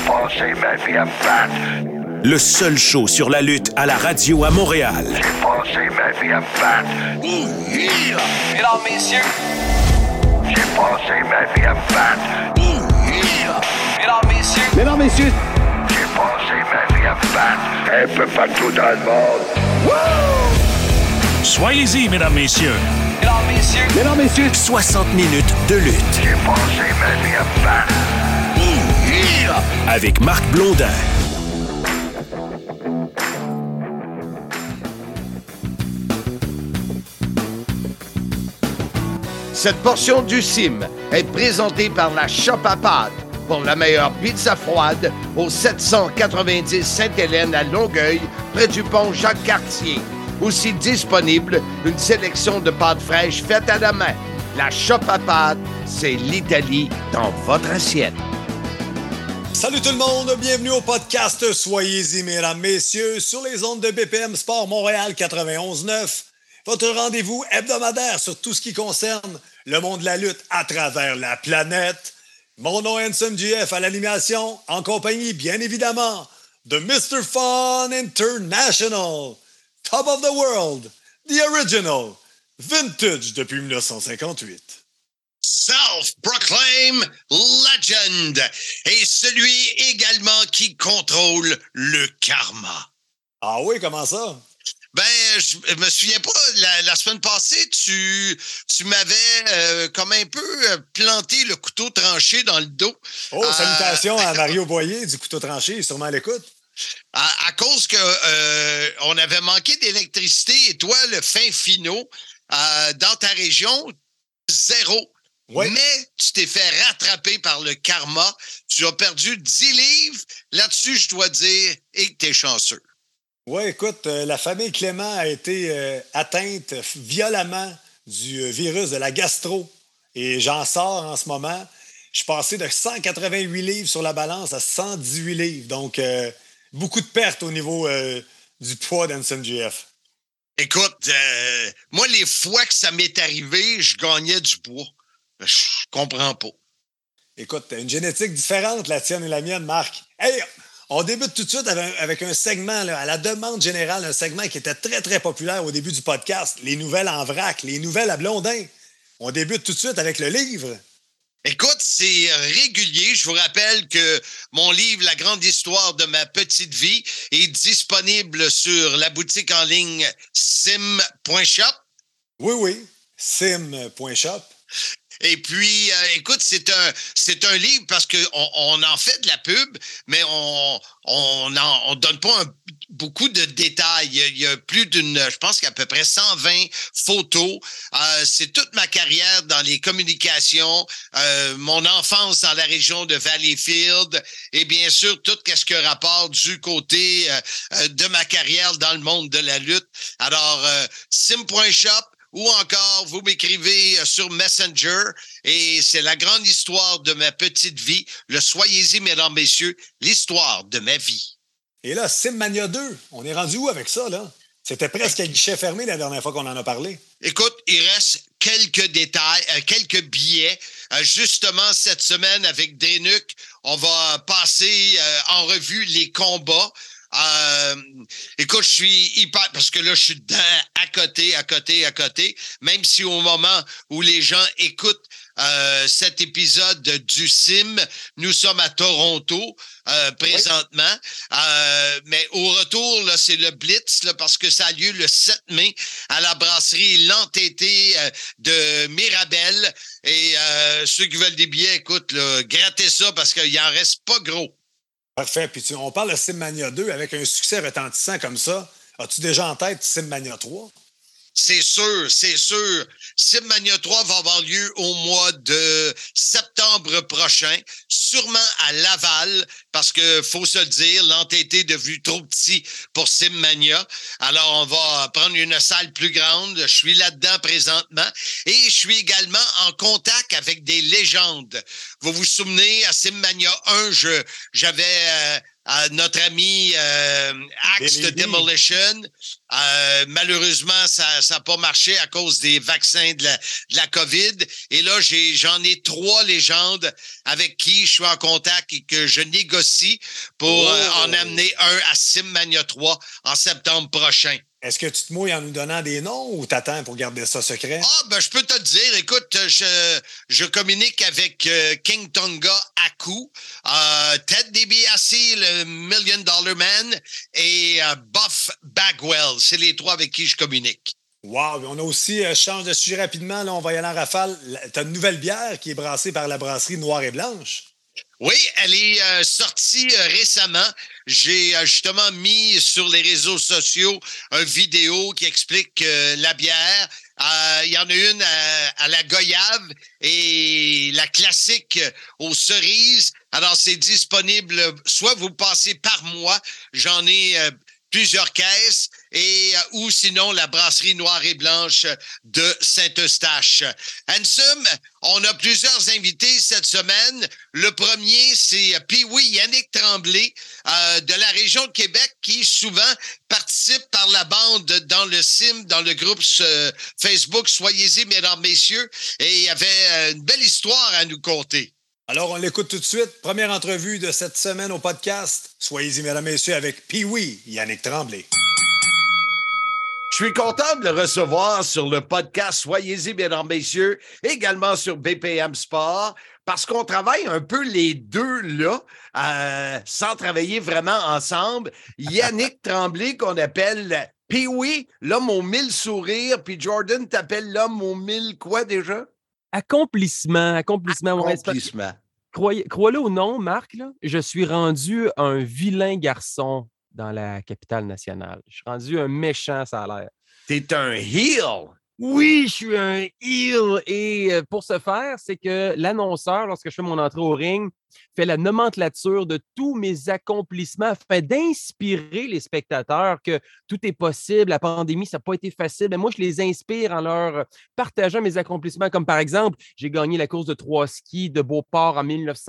passé ma vie à me battre. Le seul show sur la lutte à la radio à Montréal. J'ai passé ma vie à me battre. Ouh, yeah! Mesdames, messieurs. J'ai passé ma vie à me battre. Ouh, yeah! Mesdames, messieurs. Mesdames, messieurs. J'ai passé ma vie à me battre. Un peu partout dans le monde. Woo! Soyez-y, mesdames, messieurs. Mesdames, messieurs. Mesdames, messieurs. 60 minutes de lutte. J'ai passé ma vie à me battre. Ouh, yeah! Avec Marc Blondin. Cette portion du CIM est présentée par la Shop à pâtes pour la meilleure pizza froide au 790 Sainte-Hélène à Longueuil, près du pont Jacques-Cartier. Aussi disponible, une sélection de pâtes fraîches faites à la main. La Shop à pâtes, c'est l'Italie dans votre assiette. Salut tout le monde, bienvenue au podcast Soyez-y, mesdames, messieurs, sur les ondes de BPM Sport Montréal 91.9. Votre rendez-vous hebdomadaire sur tout ce qui concerne le monde de la lutte à travers la planète. Mon nom est Handsome GF à l'animation, en compagnie, bien évidemment, de Mr. Fun International, Top of the World, The Original, Vintage depuis 1958. Self-proclaimed legend et celui également qui contrôle le karma. Ah oui, comment ça? Ben, je me souviens pas, la semaine passée, tu m'avais comme un peu planté le couteau tranché dans le dos. Oh, salutations à Mario Boyer du couteau tranché, sûrement à l'écoute. À cause que on avait manqué d'électricité et toi, le fin finot, dans ta région, zéro. Oui. Mais tu t'es fait rattraper par le karma. Tu as perdu 10 livres. Là-dessus, je dois dire, et que t'es chanceux. Oui, écoute, la famille Clément a été atteinte violemment du virus de la gastro. Et j'en sors en ce moment. Je suis passé de 188 livres sur la balance à 118 livres. Donc, beaucoup de pertes au niveau du poids d'Handsome GF. Écoute, moi, les fois que ça m'est arrivé, je gagnais du poids. Je comprends pas. Écoute, t'as une génétique différente, la tienne et la mienne, Marc. Hey! On débute tout de suite avec un segment, là, à la demande générale, un segment qui était très, très populaire au début du podcast. Les nouvelles en vrac, les nouvelles à Blondin. On débute tout de suite avec le livre. Écoute, c'est régulier. Je vous rappelle que mon livre, La grande histoire de ma petite vie, est disponible sur la boutique en ligne sim.shop. Oui, sim.shop. Et puis, écoute, c'est un livre parce que on en fait de la pub, mais on donne pas beaucoup de détails. Il y a plus je pense qu'il y a à peu près 120 photos. C'est toute ma carrière dans les communications, mon enfance dans la région de Valleyfield et bien sûr tout ce qui a rapport du côté de ma carrière dans le monde de la lutte. Alors, sim.shop. Ou encore, vous m'écrivez sur Messenger et c'est la grande histoire de ma petite vie. Le Soyez-y, mesdames, messieurs, l'histoire de ma vie. Et là, Simmania 2, on est rendu où avec ça, là? C'était presque à guichet fermé la dernière fois qu'on en a parlé. Écoute, il reste quelques détails, quelques billets. Justement, cette semaine, avec Drenuk, on va passer en revue les combats. Écoute, je suis hyper... Parce que là, je suis dedans, à côté. Même si au moment où les gens écoutent cet épisode du CIM, nous sommes à Toronto présentement. Oui. Mais au retour, là, c'est le Blitz, là, parce que ça a lieu le 7 mai à la brasserie L'Entêté de Mirabel. Et ceux qui veulent des billets, écoute, là, grattez ça parce qu'il en reste pas gros. Parfait. Puis on parle de Simmania 2 avec un succès retentissant comme ça. As-tu déjà en tête Simmania 3? C'est sûr. Simmania 3 va avoir lieu au mois de septembre prochain, sûrement à Laval, parce que faut se le dire, l'entêté est devenu trop petit pour Simmania. Alors, on va prendre une salle plus grande. Je suis là-dedans présentement et je suis également en contact avec des légendes. Vous vous souvenez, à Simmania 1, j'avais notre ami Axe de Demolition. Malheureusement, ça n'a pas marché à cause des vaccins de la COVID. Et là, j'en ai 3 légendes avec qui je suis en contact et que je négocie pour en amener un à Simmania 3 en septembre prochain. Est-ce que tu te mouilles en nous donnant des noms ou t'attends pour garder ça secret? Je peux te le dire. Écoute, je communique avec King Tonga Aku, Ted DiBiase, le $1 Million Man, et Buff Bagwell. C'est les 3 avec qui je communique. Wow! On a aussi, change de sujet rapidement, là, on va y aller en rafale. Tu as une nouvelle bière qui est brassée par la brasserie Noire et Blanche. Oui, elle est sortie récemment. J'ai justement mis sur les réseaux sociaux une vidéo qui explique la bière. Il y en a une à la goyave et la classique aux cerises. Alors, c'est disponible. Soit vous passez par moi, j'en ai plusieurs caisses, et ou sinon la brasserie Noire et Blanche de Saint-Eustache. Ansem, on a plusieurs invités cette semaine. Le premier, c'est Pee-wee Yannick Tremblay de la région de Québec qui souvent participe par la bande dans le CIM, dans le groupe Facebook Soyez-y, mesdames, messieurs, et il y avait une belle histoire à nous conter. Alors, on l'écoute tout de suite. Première entrevue de cette semaine au podcast. Soyez-y, mesdames, messieurs, avec Pee-wee Yannick Tremblay. Je suis content de le recevoir sur le podcast Soyez-y, mesdames, messieurs, également sur BPM Sport, parce qu'on travaille un peu les deux là, sans travailler vraiment ensemble. Yannick Tremblay, qu'on appelle Pee-wee, l'homme aux 1000 sourires, puis Jordan t'appelle l'homme aux 1000 quoi déjà? Accomplissement. Crois-le ou non, Marc, là, je suis rendu un vilain garçon dans la capitale nationale. Je suis rendu un méchant, ça a l'air. T'es un heel! Oui, je suis un heel. Et pour ce faire, c'est que l'annonceur, lorsque je fais mon entrée au ring, fait la nomenclature de tous mes accomplissements afin d'inspirer les spectateurs que tout est possible. La pandémie, ça n'a pas été facile. Mais moi, je les inspire en leur partageant mes accomplissements. Comme par exemple, j'ai gagné la course de 3 skis de Beauport en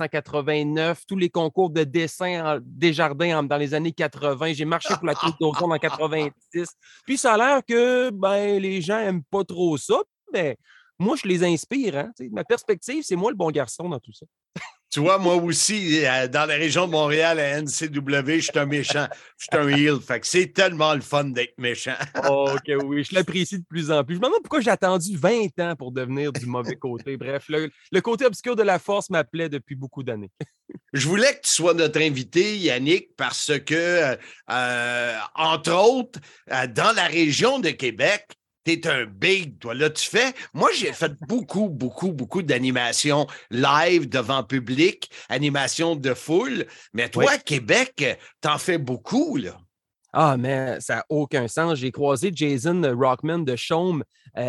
1989, tous les concours de dessin Desjardins dans les années 80. J'ai marché pour la Côte d'Ozon en 90. Puis ça a l'air que les gens n'aiment pas trop ça. Mais moi, je les inspire. Hein? Ma perspective, c'est moi le bon garçon dans tout ça. Tu vois, moi aussi, dans la région de Montréal, à NCW, je suis un méchant, je suis un heel. Fait que c'est tellement le fun d'être méchant. OK, oui, je l'apprécie de plus en plus. Je me demande pourquoi j'ai attendu 20 ans pour devenir du mauvais côté. Bref, le côté obscur de la force m'appelait depuis beaucoup d'années. Je voulais que tu sois notre invité, Yannick, parce que, entre autres, dans la région de Québec, t'es un big, toi. Là, moi, j'ai fait beaucoup d'animations live devant public, animation de foule. Mais toi, à Québec, t'en fais beaucoup, là. Ah, mais ça n'a aucun sens. J'ai croisé Jason Rockman de Chaume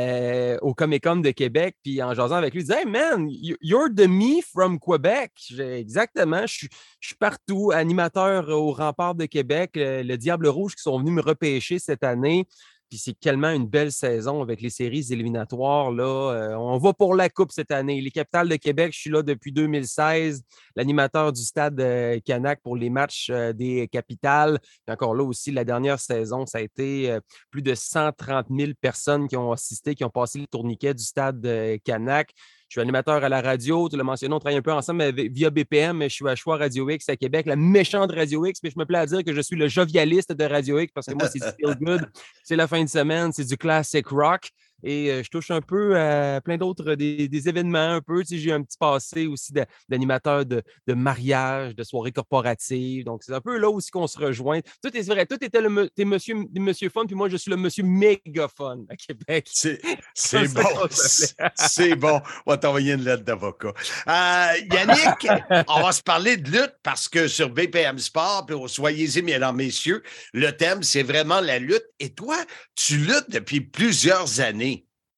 au Comic-Con de Québec, puis en jasant avec lui, il disait « Hey, man, you're the me from Quebec. » Exactement, je suis partout, animateur au Rempart de Québec, le Diable Rouge qui sont venus me repêcher cette année. Puis c'est tellement une belle saison avec les séries éliminatoires. Là. On va pour la Coupe cette année. Les Capitales de Québec, je suis là depuis 2016, l'animateur du stade Canac pour les matchs des Capitales. Puis encore là aussi, la dernière saison, ça a été plus de 130 000 personnes qui ont assisté, qui ont passé le tourniquet du stade Canac. Je suis animateur à la radio, tu l'as mentionné, on travaille un peu ensemble via BPM, je suis à Choix Radio X à Québec, la méchante Radio X, mais je me plais à dire que je suis le jovialiste de Radio X parce que moi, c'est du feel good, c'est la fin de semaine, c'est du classic rock. Et je touche un peu à plein d'autres des événements un peu. Tu sais, j'ai un petit passé aussi d'animateur de mariage, de soirées corporatives. Donc, c'est un peu là aussi qu'on se rejoint. Tout est vrai. Tout était t'es monsieur fun, puis moi, je suis le monsieur méga fun à Québec. C'est bon. C'est bon. On va t'envoyer une lettre d'avocat. Yannick, on va se parler de lutte parce que sur BPM Sport, puis au Soyez-y, mesdames, messieurs, le thème, c'est vraiment la lutte. Et toi, tu luttes depuis plusieurs années.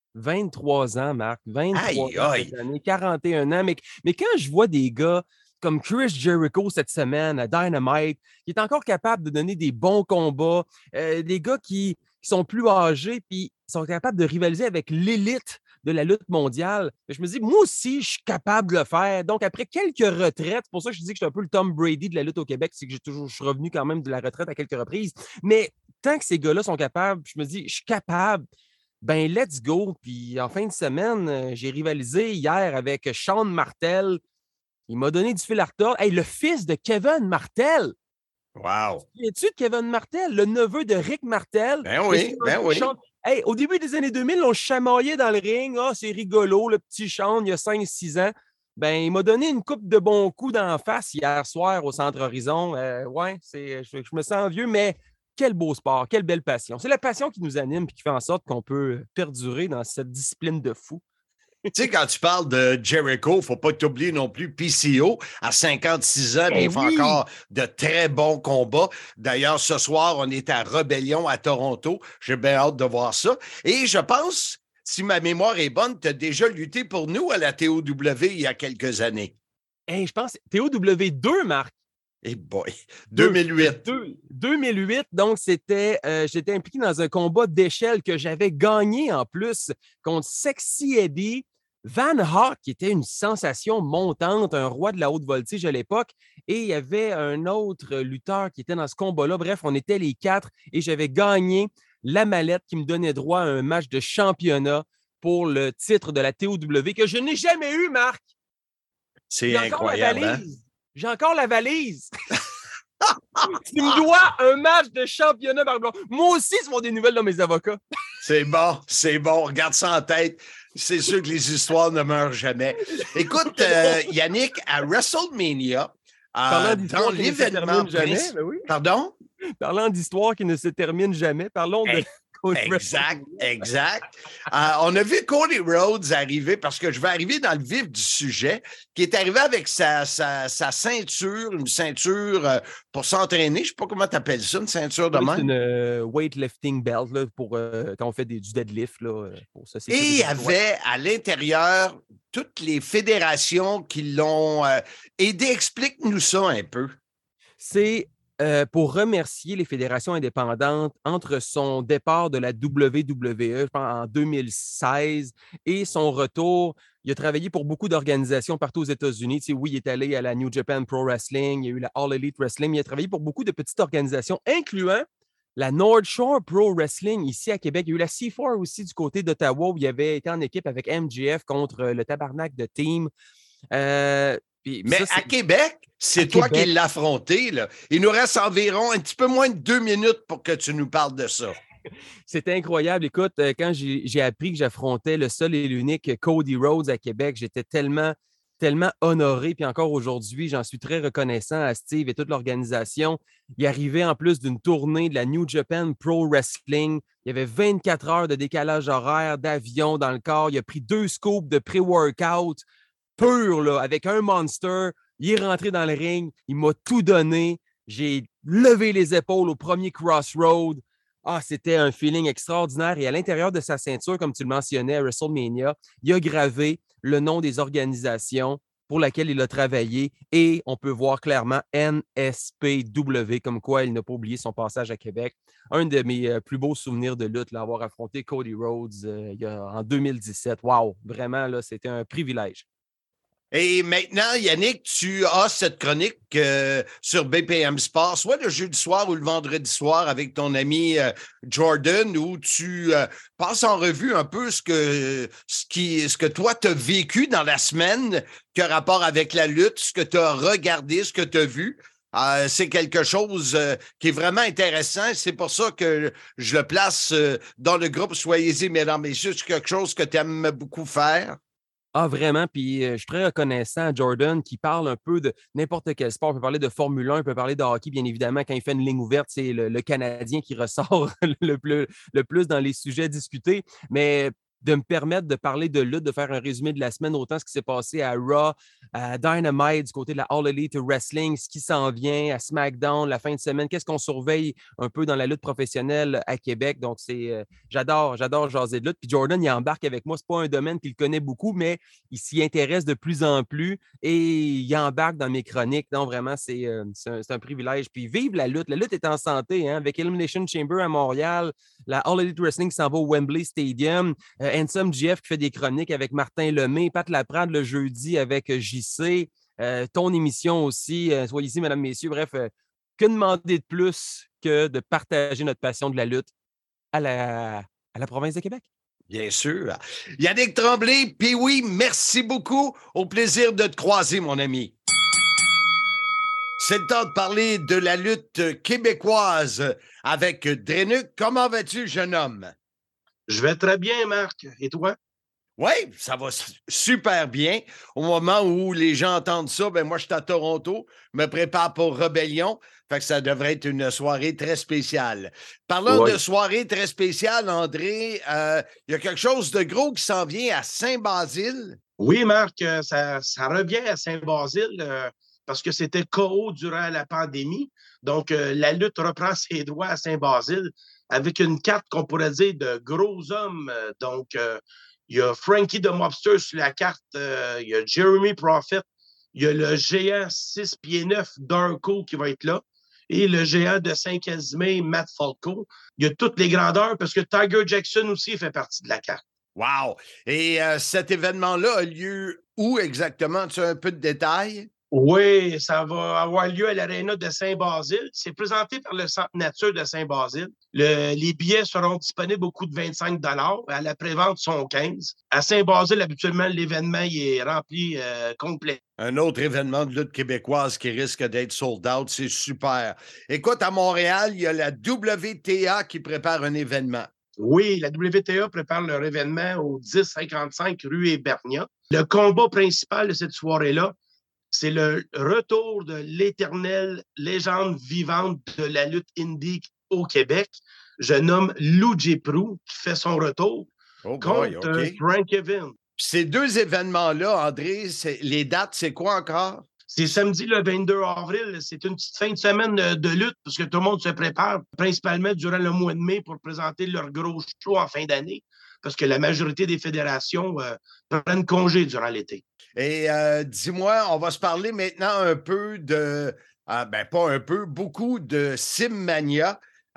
23 ans, Marc. 23 ans cette année, 41 ans. Mais quand je vois des gars comme Chris Jericho cette semaine à Dynamite, qui est encore capable de donner des bons combats, des gars qui qui sont plus âgés, puis ils sont capables de rivaliser avec l'élite de la lutte mondiale. Je me dis, moi aussi, je suis capable de le faire. Donc, après quelques retraites, c'est pour ça que je dis que je suis un peu le Tom Brady de la lutte au Québec, c'est que je suis revenu quand même de la retraite à quelques reprises. Mais tant que ces gars-là sont capables, je me dis, je suis capable. Ben, let's go. Puis en fin de semaine, j'ai rivalisé hier avec Sean Martel. Il m'a donné du fil à retordre. Hey, le fils de Kevin Martel. Wow! Es-tu de Kevin Martel, le neveu de Rick Martel? Ben oui, ben oui. Hey, au début des années 2000, on chamaillait dans le ring. Ah, c'est rigolo, le petit Sean, il y a 5-6 ans. Ben, il m'a donné une coupe de bons coups d'en face hier soir au Centre Horizon. Ouais, je me sens vieux, mais quel beau sport, quelle belle passion. C'est la passion qui nous anime et qui fait en sorte qu'on peut perdurer dans cette discipline de fou. Tu sais, quand tu parles de Jericho, il ne faut pas t'oublier non plus PCO à 56 ans, mais il fait encore de très bons combats. D'ailleurs, ce soir, on est à Rebellion à Toronto. J'ai bien hâte de voir ça. Et je pense, si ma mémoire est bonne, tu as déjà lutté pour nous à la TOW il y a quelques années. Hey, je pense TOW2, Marc. Eh boy, 2008. 2008, donc j'étais impliqué dans un combat d'échelle que j'avais gagné en plus contre Sexy Eddie, Van Hawk, qui était une sensation montante, un roi de la haute voltige à l'époque, et il y avait un autre lutteur qui était dans ce combat-là. Bref, on était les 4 et j'avais gagné la mallette qui me donnait droit à un match de championnat pour le titre de la TOW que je n'ai jamais eu, Marc. C'est incroyable, hein? J'ai encore la valise. Tu me dois un match de championnat par blanc. Moi aussi, ce sont des nouvelles dans mes avocats. C'est bon. Regarde ça en tête. C'est sûr que les histoires ne meurent jamais. Écoute, Yannick, à WrestleMania, dans l'événement... Pardon? Parlant d'histoire qui ne se termine jamais, parlons de... Exact. On a vu Cody Rhodes arriver, parce que je vais arriver dans le vif du sujet, qui est arrivé avec sa ceinture, une ceinture pour s'entraîner. Je ne sais pas comment tu appelles ça, une ceinture de main. C'est une weightlifting belt là, pour quand on fait du deadlift. Là, pour ça, et il y avait à l'intérieur toutes les fédérations qui l'ont aidé. Explique-nous ça un peu. C'est pour remercier les fédérations indépendantes entre son départ de la WWE, je pense, en 2016, et son retour. Il a travaillé pour beaucoup d'organisations partout aux États-Unis. Tu sais, oui, il est allé à la New Japan Pro Wrestling, il y a eu la All Elite Wrestling, mais il a travaillé pour beaucoup de petites organisations, incluant la North Shore Pro Wrestling ici à Québec. Il y a eu la C4 aussi du côté d'Ottawa, où il avait été en équipe avec MJF contre le Tabarnak de Team. Mais ça, à Québec, c'est toi qui l'as affronté. Là. Il nous reste environ un petit peu moins de 2 minutes pour que tu nous parles de ça. C'était incroyable. Écoute, quand j'ai appris que j'affrontais le seul et l'unique Cody Rhodes à Québec, j'étais tellement honoré. Puis encore aujourd'hui, j'en suis très reconnaissant à Steve et toute l'organisation. Il arrivait en plus d'une tournée de la New Japan Pro Wrestling. Il y avait 24 heures de décalage horaire, d'avion dans le corps. Il a pris 2 scoops de pré-workout pur, là, avec un monster. Il est rentré dans le ring. Il m'a tout donné. J'ai levé les épaules au premier Crossroad. C'était un feeling extraordinaire. Et à l'intérieur de sa ceinture, comme tu le mentionnais à WrestleMania, il a gravé le nom des organisations pour laquelle il a travaillé. Et on peut voir clairement NSPW, comme quoi il n'a pas oublié son passage à Québec. Un de mes plus beaux souvenirs de lutte, là, avoir affronté Cody Rhodes en 2017. Wow! Vraiment, là, c'était un privilège. Et maintenant, Yannick, tu as cette chronique sur BPM Sport, soit le jeudi soir ou le vendredi soir avec ton ami Jordan, où tu passes en revue un peu ce que toi, tu as vécu dans la semaine qui a rapport avec la lutte, ce que tu as regardé, ce que tu as vu. C'est quelque chose qui est vraiment intéressant. C'est pour ça que je le place dans le groupe Soyez-y, mesdames et messieurs. C'est quelque chose que tu aimes beaucoup faire. Vraiment, puis je suis très reconnaissant à Jordan qui parle un peu de n'importe quel sport. On peut parler de Formule 1, on peut parler de hockey, bien évidemment. Quand il fait une ligne ouverte, c'est le Canadien qui ressort le plus dans les sujets discutés. Mais de me permettre de parler de lutte, de faire un résumé de la semaine, autant ce qui s'est passé à Raw, à Dynamite, du côté de la All Elite Wrestling, ce qui s'en vient, à SmackDown, la fin de semaine, qu'est-ce qu'on surveille un peu dans la lutte professionnelle à Québec. Donc, j'adore jaser de lutte. Puis Jordan, il embarque avec moi. C'est pas un domaine qu'il connaît beaucoup, mais il s'y intéresse de plus en plus et il embarque dans mes chroniques. Donc, vraiment, c'est un privilège. Puis vive la lutte. La lutte est en santé, hein, avec Elimination Chamber à Montréal, la All Elite Wrestling qui s'en va au Wembley Stadium, Handsome GF qui fait des chroniques avec Martin Lemay, Pat Laprade le jeudi avec JC, ton émission aussi, soyez ici, mesdames, messieurs. Bref, que demander de plus que de partager notre passion de la lutte à la province de Québec? Bien sûr. Yannick Tremblay, puis oui, merci beaucoup. Au plaisir de te croiser, mon ami. C'est le temps de parler de la lutte québécoise avec Drenuk. Comment vas-tu, jeune homme? Je vais très bien, Marc. Et toi? Oui, ça va super bien. Au moment où les gens entendent ça, ben moi, je suis à Toronto, me prépare pour Rébellion. Fait que ça devrait être une soirée très spéciale. Parlons de soirée très spéciale, André. Il y a quelque chose de gros qui s'en vient à Saint-Basile. Oui, Marc, ça revient à Saint-Basile parce que c'était KO durant la pandémie. Donc, la lutte reprend ses droits à Saint-Basile avec une carte qu'on pourrait dire de gros hommes. Il y a Frankie the Mobster sur la carte, il y a Jeremy Prophet, il y a le géant 6 pieds 9 Darko qui va être là, et le géant de Saint-Casimir, Matt Falco. Il y a toutes les grandeurs parce que Tiger Jackson aussi fait partie de la carte. Wow! Et cet événement-là a lieu où exactement? Tu as un peu de détails? Oui, ça va avoir lieu à l'Aréna de Saint-Basile. C'est présenté par le Centre Nature de Saint-Basile. Les billets seront disponibles au coût de 25 $. À la prévente, sont 15 $. À Saint-Basile, habituellement, l'événement il est rempli complet. Un autre événement de lutte québécoise qui risque d'être sold out, c'est super. Écoute, à Montréal, il y a la WTA qui prépare un événement. Oui, la WTA prépare leur événement au 1055 rue Hébernia. Le combat principal de cette soirée-là, c'est le retour de l'éternelle légende vivante de la lutte indie au Québec. Je nomme Lou Prou, qui fait son retour contre Frank Evans. Ces deux événements-là, André, les dates, c'est quoi encore? C'est samedi le 22 avril. C'est une petite fin de semaine de lutte parce que tout le monde se prépare principalement durant le mois de mai pour présenter leur gros show en fin d'année parce que la majorité des fédérations prennent congé durant l'été. Et dis-moi, on va se parler maintenant un peu de, pas un peu, beaucoup de Simmania.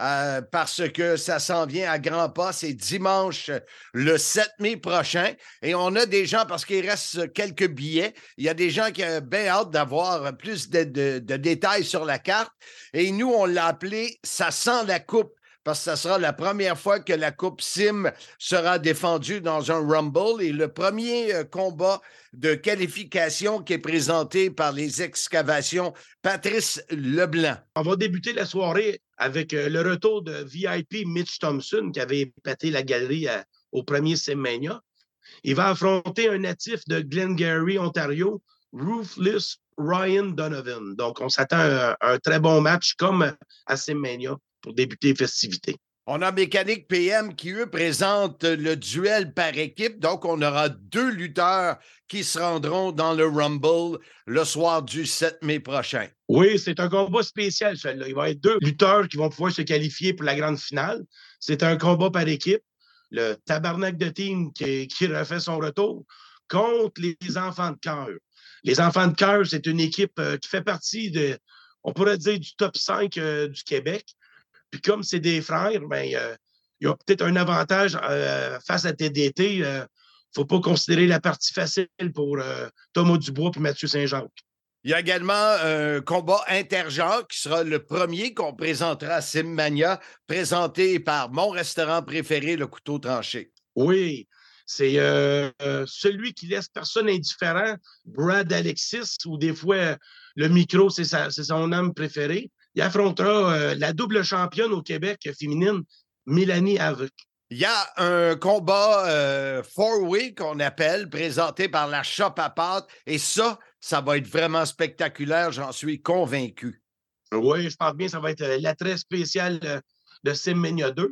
Parce que ça s'en vient à grands pas. C'est dimanche, le 7 mai prochain. Et on a des gens, parce qu'il reste quelques billets, il y a des gens qui ont bien hâte d'avoir plus de détails sur la carte. Et nous, on l'a appelé « Ça sent la coupe ». Parce que ça sera la première fois que la Coupe Sim sera défendue dans un Rumble et le premier combat de qualification qui est présenté par les excavations Patrice Leblanc. On va débuter la soirée avec le retour de VIP Mitch Thompson qui avait épaté la galerie au premier Simmania. Il va affronter un natif de Glengarry, Ontario, Ruthless Ryan Donovan. Donc, on s'attend à un très bon match comme à Simmania pour débuter les festivités. On a Mécanique PM qui, eux, présentent le duel par équipe. Donc, on aura 2 lutteurs qui se rendront dans le Rumble le soir du 7 mai prochain. Oui, c'est un combat spécial, celui-là. Il va y avoir 2 lutteurs qui vont pouvoir se qualifier pour la grande finale. C'est un combat par équipe. Le Tabarnak de Team qui refait son retour contre les Enfants de Cœur. Les Enfants de Cœur, c'est une équipe qui fait partie on pourrait dire, du top 5 du Québec. Puis comme c'est des frères, il y a peut-être un avantage face à TDT. Il ne faut pas considérer la partie facile pour Thomas Dubois et Mathieu Saint-Jacques. Il y a également un combat intergenre qui sera le premier qu'on présentera à Simmania, présenté par mon restaurant préféré, le Couteau Tranché. Oui, c'est celui qui laisse personne indifférent, Brad Alexis, ou des fois le micro, c'est son homme préféré. Il affrontera la double championne au Québec féminine, Mélanie Havre. Il y a un combat four-way qu'on appelle, présenté par la Shop à pâte. Et ça va être vraiment spectaculaire, j'en suis convaincu. Oui, je pense bien, ça va être l'attrait spécial de Simmania 2.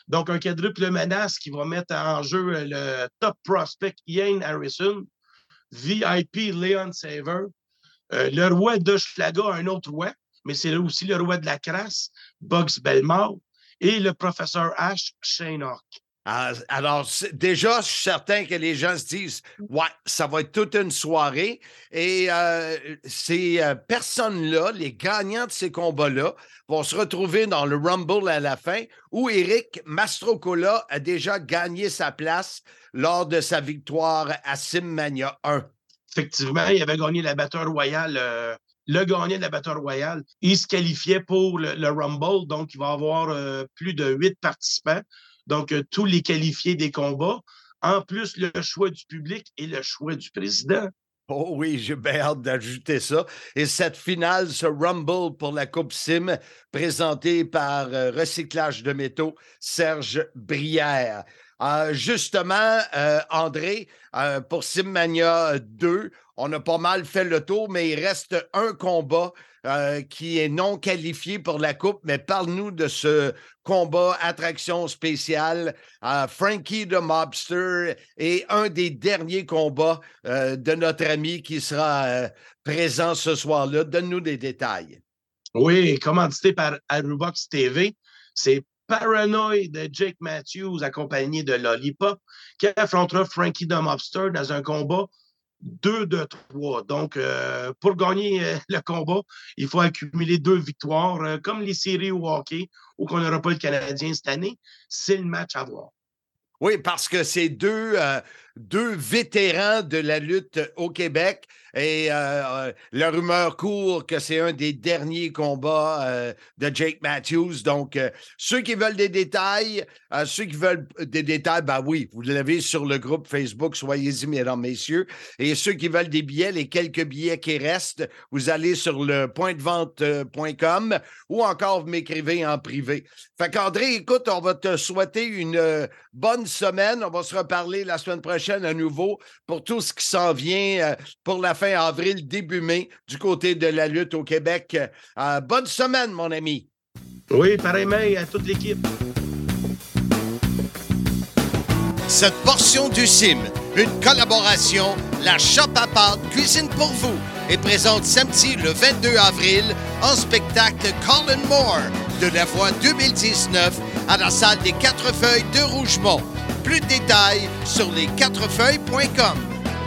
Donc, un quadruple menace qui va mettre en jeu le top prospect Ian Harrison, VIP Leon Saver, le roi d'Hochelaga, un autre roi, mais c'est aussi le roi de la crasse, Bugs Belmore, et le professeur Ash, Shane Hawk. Alors, déjà, je suis certain que les gens se disent « Ouais, ça va être toute une soirée. » Et ces personnes-là, les gagnants de ces combats-là, vont se retrouver dans le Rumble à la fin, où Eric Mastrocola a déjà gagné sa place lors de sa victoire à Simmania 1. Effectivement, il avait gagné la Battle Royale. Le gagnant de la Battle Royale, il se qualifiait pour le Rumble, donc il va y avoir plus de 8 participants. Donc, tous les qualifiés des combats, en plus le choix du public et le choix du président. Oh oui, j'ai bien hâte d'ajouter ça. Et cette finale, ce Rumble pour la Coupe Sim, présenté par Recyclage de métaux, Serge Brière. Justement, André, pour Simmania 2, on a pas mal fait le tour, mais il reste un combat qui est non qualifié pour la Coupe. Mais parle-nous de ce combat attraction spéciale. Frankie the Mobster est un des derniers combats de notre ami qui sera présent ce soir-là. Donne-nous des détails. Oui, commandité par Arubox TV. C'est Paranoid de Jake Matthews accompagné de Lollipop qui affrontera Frankie the Mobster dans un combat 2 de 3. Donc, pour gagner le combat, il faut accumuler 2 victoires. Comme les séries au hockey, où on n'aura pas le Canadien cette année, c'est le match à voir. Oui, parce que c'est deux vétérans de la lutte au Québec et la rumeur court que c'est un des derniers combats de Jake Matthews. Donc, ceux qui veulent des détails, ben oui, vous l'avez sur le groupe Facebook, soyez-y, mesdames, messieurs. Et ceux qui veulent des billets, les quelques billets qui restent, vous allez sur le pointdevente.com ou encore vous m'écrivez en privé. Fait qu'André, écoute, on va te souhaiter une bonne semaine. On va se reparler la semaine prochaine à nouveau pour tout ce qui s'en vient pour la fin avril, début mai, du côté de la lutte au Québec. Bonne semaine, mon ami. Oui, pareillement à toute l'équipe. Cette portion du CIM, une collaboration, la Shop à pâtes cuisine pour vous, est présente samedi le 22 avril en spectacle Colin Moore de la voix 2019 à la salle des 4 Feuilles de Rougemont. Plus de détails sur les4feuilles.com.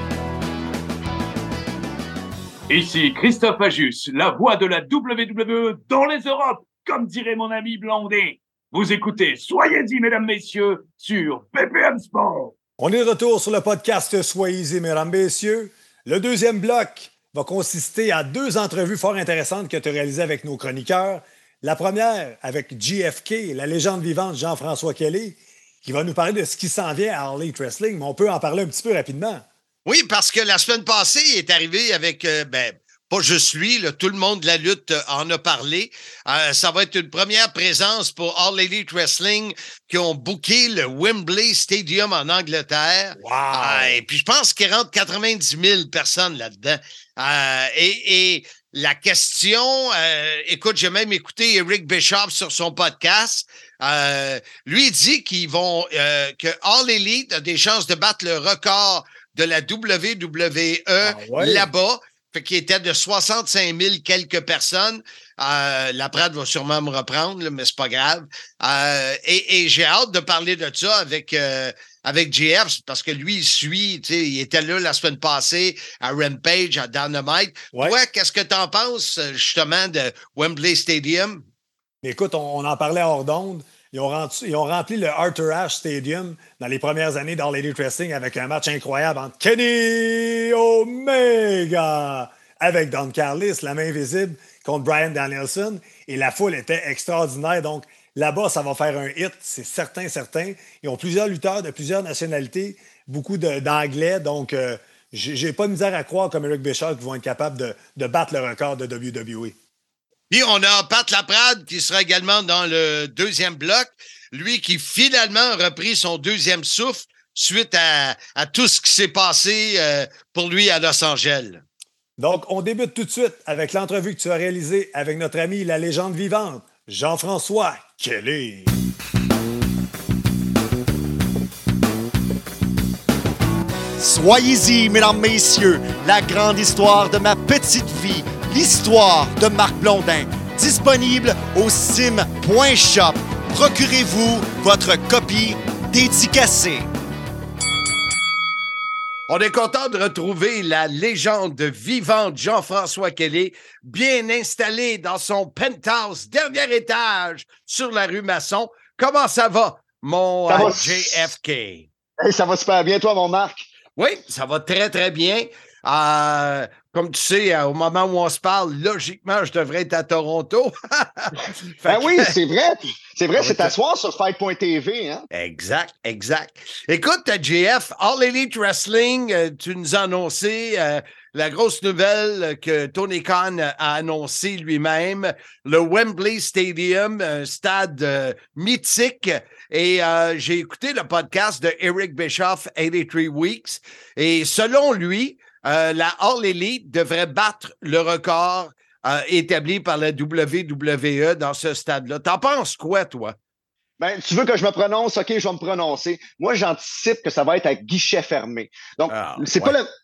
Ici Christophe Ajus, la voix de la WWE dans les Europes, comme dirait mon ami Blondin. Vous écoutez Soyez-y, mesdames, messieurs, sur BPM Sport. On est de retour sur le podcast Soyez-y, mesdames, messieurs. Le deuxième bloc va consister à 2 entrevues fort intéressantes que tu as réalisées avec nos chroniqueurs. La première avec JFK, la légende vivante Jean-François Kelly, qui va nous parler de ce qui s'en vient à All Elite Wrestling, mais on peut en parler un petit peu rapidement. Oui, parce que la semaine passée, il est arrivé avec, pas juste lui, tout le monde de la lutte en a parlé. Ça va être une première présence pour All Elite Wrestling qui ont booké le Wembley Stadium en Angleterre. Wow! Et puis, je pense qu'il rentre 90 000 personnes là-dedans. Et la question, écoute, j'ai même écouté Eric Bischoff sur son podcast. Lui, il dit que All Elite a des chances de battre le record de la WWE là-bas, qui était de 65 000 quelques personnes. La Prade va sûrement me reprendre, là, mais c'est pas grave. Et j'ai hâte de parler de ça avec JF, parce que lui, il suit, il était là la semaine passée à Rampage, à Dynamite. Ouais. Toi, qu'est-ce que tu en penses, justement, de Wembley Stadium? Écoute, on en parlait hors d'onde. Ils ont rempli le Arthur Ashe Stadium dans les premières années d'All Elite Wrestling avec un match incroyable entre Kenny Omega avec Don Callis, la main visible, contre Bryan Danielson. Et la foule était extraordinaire. Donc, là-bas, ça va faire un hit, c'est certain. Ils ont plusieurs lutteurs de plusieurs nationalités, beaucoup d'anglais. Donc, j'ai pas de misère à croire, comme Eric Bischoff, qu'ils vont être capables de battre le record de WWE. Puis on a Pat Laprade qui sera également dans le deuxième bloc. Lui qui finalement a repris son deuxième souffle suite à tout ce qui s'est passé pour lui à Los Angeles. Donc, on débute tout de suite avec l'entrevue que tu as réalisée avec notre ami, la légende vivante, Jean-François Kelly. Soyez-y, mesdames, messieurs, la grande histoire de ma petite vie, l'histoire de Marc Blondin, disponible au sim.shop. Procurez-vous votre copie dédicacée. On est content de retrouver la légende vivante Jean-François Kelly, bien installé dans son penthouse, dernier étage, sur la rue Masson. Comment ça va, mon JFK? Hey, ça va super bien, toi, mon Marc? Oui, ça va très, très bien. Comme tu sais, au moment où on se parle, logiquement, je devrais être à Toronto. Oui, c'est vrai. C'est vrai, c'est à soir sur Fight.tv. Hein? Exact. Écoute, JF, All Elite Wrestling, tu nous as annoncé la grosse nouvelle que Tony Khan a annoncé lui-même, le Wembley Stadium, un stade mythique. Et j'ai écouté le podcast de Eric Bischoff, 83 Weeks, et selon lui, la All Elite devrait battre le record établi par la WWE dans ce stade-là. T'en penses quoi, toi? Ben, tu veux que je me prononce? OK, je vais me prononcer. Moi, j'anticipe que ça va être à guichet fermé. Donc, c'est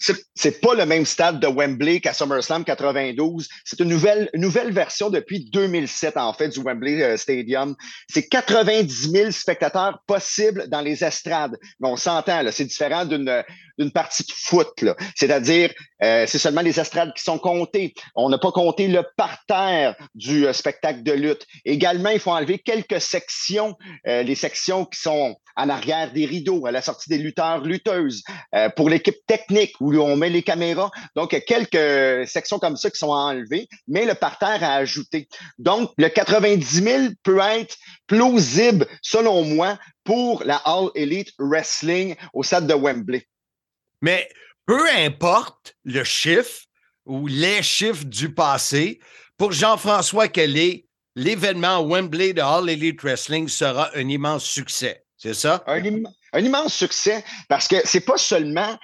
pas le même stade de Wembley qu'à SummerSlam 92. C'est une nouvelle version depuis 2007, en fait, du Wembley Stadium. C'est 90 000 spectateurs possibles dans les estrades. Mais on s'entend, là, c'est différent d'une partie de foot, là. C'est-à-dire, c'est seulement les estrades qui sont comptées. On n'a pas compté le parterre du spectacle de lutte. Également, il faut enlever quelques sections, les sections qui sont en arrière des rideaux, à la sortie des lutteurs-lutteuses, pour l'équipe technique où on met les caméras. Donc, quelques sections comme ça qui sont enlevées, mais le parterre à ajouter. Donc, le 90 000 peut être plausible, selon moi, pour la All Elite Wrestling au stade de Wembley. Mais peu importe le chiffre ou les chiffres du passé, pour Jean-François Kelly, l'événement Wembley de All Elite Wrestling sera un immense succès. C'est ça? Un immense succès parce que c'est pas seulement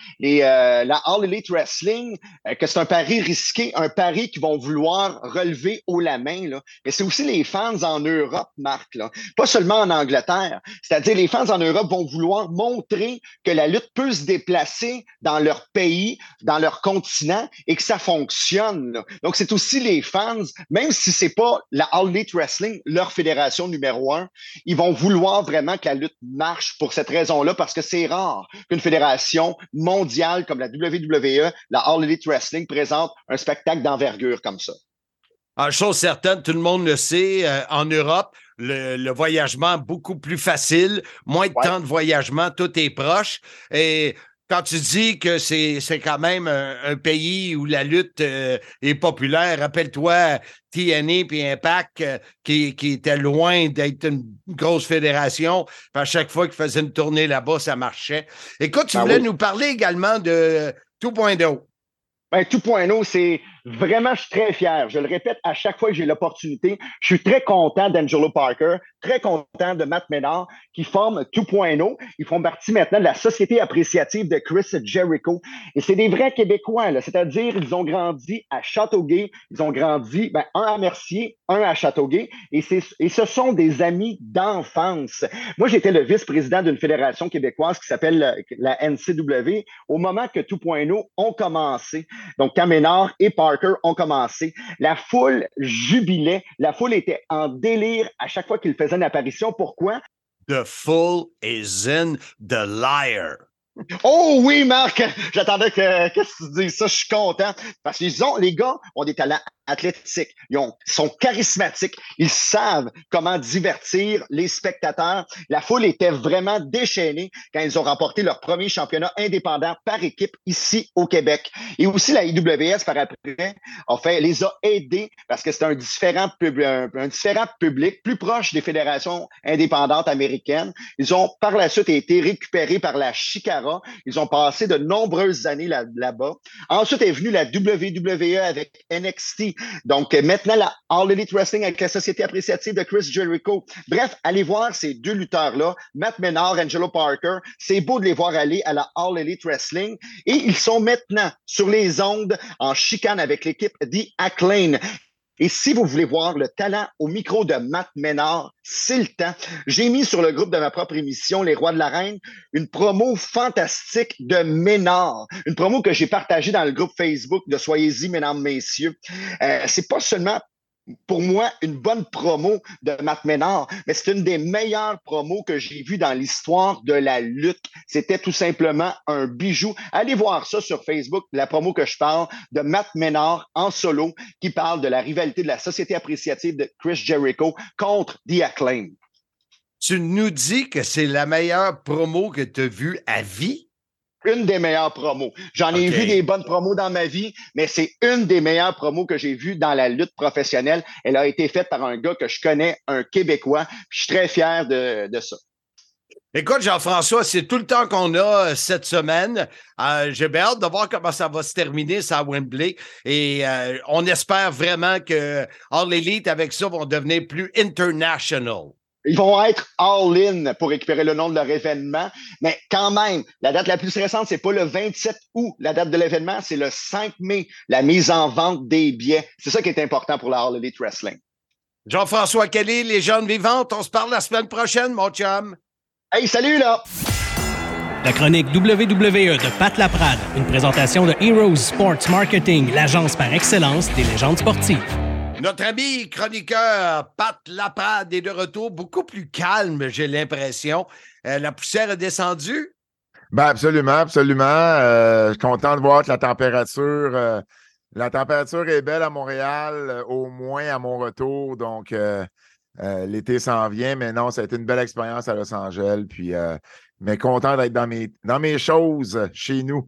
la All Elite Wrestling que c'est un pari risqué, un pari qu'ils vont vouloir relever haut la main, là, mais c'est aussi les fans en Europe, Marc, là, pas seulement en Angleterre. C'est-à-dire les fans en Europe vont vouloir montrer que la lutte peut se déplacer dans leur pays, dans leur continent et que ça fonctionne, là. Donc c'est aussi les fans, même si c'est pas la All Elite Wrestling, leur fédération numéro 1, ils vont vouloir vraiment que la lutte marche pour cette raison là parce que c'est rare qu'une fédération mondiale comme la WWE, la All Elite Wrestling, présente un spectacle d'envergure comme ça. Chose certaine, tout le monde le sait, en Europe, le voyagement beaucoup plus facile, moins de temps de voyagement, tout est proche. Et quand tu dis que c'est quand même un pays où la lutte est populaire, rappelle-toi TNA puis Impact qui était loin d'être une grosse fédération. À chaque fois qu'ils faisaient une tournée là-bas, ça marchait. Écoute, tu voulais nous parler également de 2.0. Ben, 2.0, c'est vraiment, je suis très fier. Je le répète à chaque fois que j'ai l'opportunité. Je suis très content d'Angelo Parker, très content de Matt Menard qui forment 2.0. Ils font partie maintenant de la société appréciative de Chris Jericho. Et c'est des vrais Québécois, là. C'est-à-dire, ils ont grandi à Châteauguay. Ils ont grandi, un à Mercier, un à Châteauguay. Et ce sont des amis d'enfance. Moi, j'étais le vice-président d'une fédération québécoise qui s'appelle la NCW au moment que 2.0 ont commencé. Donc, quand Ménard et Parker ont commencé, la foule jubilait, la foule était en délire à chaque fois qu'ils faisaient une apparition. Pourquoi? The fool is in the liar. Oh oui, Marc! J'attendais que tu dises ça. Je suis content. Parce que les gars ont des talents athlétiques. Ils sont charismatiques. Ils savent comment divertir les spectateurs. La foule était vraiment déchaînée quand ils ont remporté leur premier championnat indépendant par équipe ici au Québec. Et aussi, la IWS, par après, les a aidés parce que c'est un différent public plus proche des fédérations indépendantes américaines. Ils ont par la suite été récupérés par la Chicara. Ils ont passé de nombreuses années là-bas. Ensuite est venue la WWE avec NXT. Donc, maintenant, la All Elite Wrestling avec la société appréciative de Chris Jericho. Bref, allez voir ces deux lutteurs-là, Matt Menard, Angelo Parker. C'est beau de les voir aller à la All Elite Wrestling. Et ils sont maintenant sur les ondes en chicane avec l'équipe The Acclaim. Et si vous voulez voir le talent au micro de Matt Ménard, c'est le temps. J'ai mis sur le groupe de ma propre émission, Les Rois de l'Arène, une promo fantastique de Ménard. Une promo que j'ai partagée dans le groupe Facebook de Soyez-y, mesdames, messieurs. C'est pas seulement pour moi, une bonne promo de Matt Ménard, mais c'est une des meilleures promos que j'ai vues dans l'histoire de la lutte. C'était tout simplement un bijou. Allez voir ça sur Facebook, la promo que je parle de Matt Ménard en solo, qui parle de la rivalité de la Société appréciative de Chris Jericho contre The Acclaim. Tu nous dis que c'est la meilleure promo que tu as vue à vie? Une des meilleures promos. J'en ai vu des bonnes promos dans ma vie, mais c'est une des meilleures promos que j'ai vues dans la lutte professionnelle. Elle a été faite par un gars que je connais, un Québécois. Je suis très fier de ça. Écoute, Jean-François, c'est tout le temps qu'on a cette semaine. J'ai bien hâte de voir comment ça va se terminer, ça, à Wembley. Et on espère vraiment que All Elite, avec ça, vont devenir plus international. Ils vont être all-in pour récupérer le nom de leur événement. Mais quand même, la date la plus récente, c'est pas le 27 août, la date de l'événement, c'est le 5 mai, la mise en vente des billets. C'est ça qui est important pour la All Elite Wrestling. Jean-François Kelly, légende vivante, on se parle la semaine prochaine, mon chum. Hey, salut là! La chronique WWE de Pat Laprade, une présentation de Heroes Sports Marketing, l'agence par excellence des légendes sportives. Notre ami chroniqueur Pat Laprade est de retour, beaucoup plus calme, j'ai l'impression. La poussière a descendu? Ben absolument, absolument. Je suis content de voir que la température est belle à Montréal, au moins à mon retour. Donc, l'été s'en vient, mais non, ça a été une belle expérience à Los Angeles. Puis, mais content d'être dans mes choses chez nous.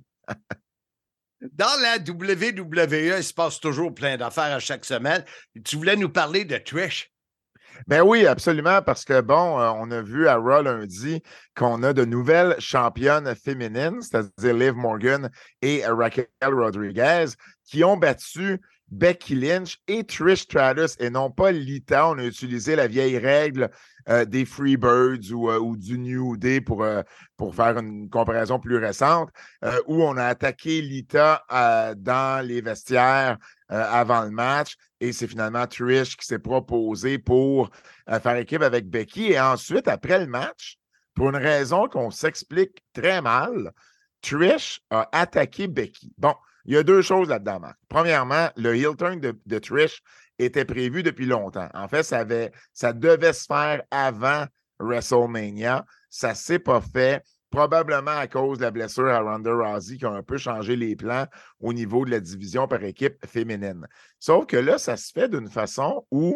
Dans la WWE, il se passe toujours plein d'affaires à chaque semaine. Tu voulais nous parler de Trish? Ben oui, absolument, parce que, bon, on a vu à Raw lundi qu'on a de nouvelles championnes féminines, c'est-à-dire Liv Morgan et Raquel Rodriguez, qui ont battu Becky Lynch et Trish Stratus, et non pas Lita. On a utilisé la vieille règle des Freebirds ou du New Day pour faire une comparaison plus récente, où on a attaqué Lita dans les vestiaires avant le match, et c'est finalement Trish qui s'est proposé pour faire équipe avec Becky. Et ensuite, après le match, pour une raison qu'on s'explique très mal, Trish a attaqué Becky. Bon, il y a deux choses là-dedans, Marc. Premièrement, le heel turn de Trish était prévu depuis longtemps. En fait, ça devait se faire avant WrestleMania. Ça ne s'est pas fait, probablement à cause de la blessure à Ronda Rousey qui a un peu changé les plans au niveau de la division par équipe féminine. Sauf que là, ça se fait d'une façon où